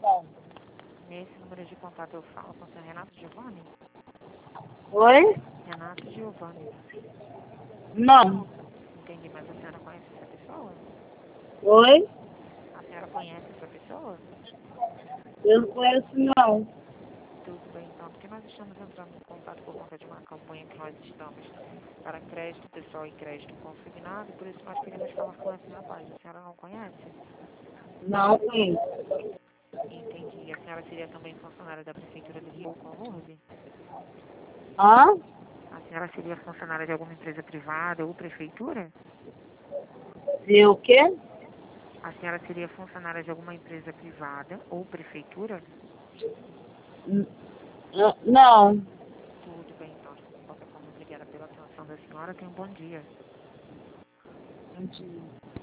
Bom. Nesse número de contato eu falo com o senhor Renato Giovanni? Oi? Renato Giovanni. Não. Entendi, mas a senhora conhece essa pessoa? Oi? A senhora conhece essa pessoa? Eu não conheço, não. Tudo bem, então, porque nós estamos entrando em contato por conta de uma campanha que nós estamos para crédito pessoal e crédito consignado, e por isso nós queremos falar com esse rapaz. A senhora não conhece? Não conheço. Entendi. A senhora seria também funcionária da Prefeitura do Rio com Lourdes? Hã? A senhora seria funcionária de alguma empresa privada ou prefeitura? Se o quê? A senhora seria funcionária de alguma empresa privada ou prefeitura? Não. Tudo bem, então. De qualquer forma, obrigada pela atenção da senhora. Tenha um bom dia. Entendi.